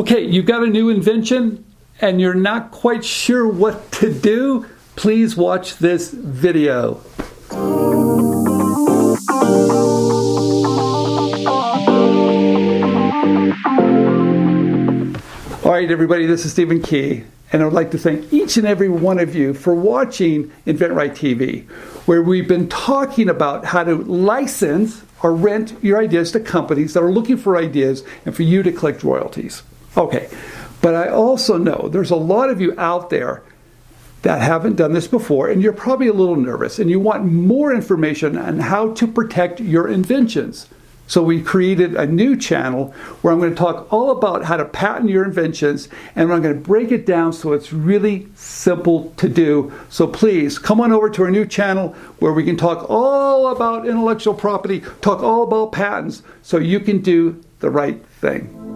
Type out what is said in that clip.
Okay, you've got a new invention and you're not quite sure what to do? Please watch this video. All right, everybody, this is Stephen Key, and I would like to thank each and every one of you for watching InventRight TV, where we've been talking about how to license or rent your ideas to companies that are looking for ideas and for you to collect royalties. Okay, but I also know there's a lot of you out there that haven't done this before, and you're probably a little nervous, and you want more information on how to protect your inventions. So we created a new channel where I'm going to talk all about how to patent your inventions, and I'm going to break it down so it's really simple to do. So please come on over to our new channel where we can talk all about intellectual property, talk all about patents, so you can do the right thing.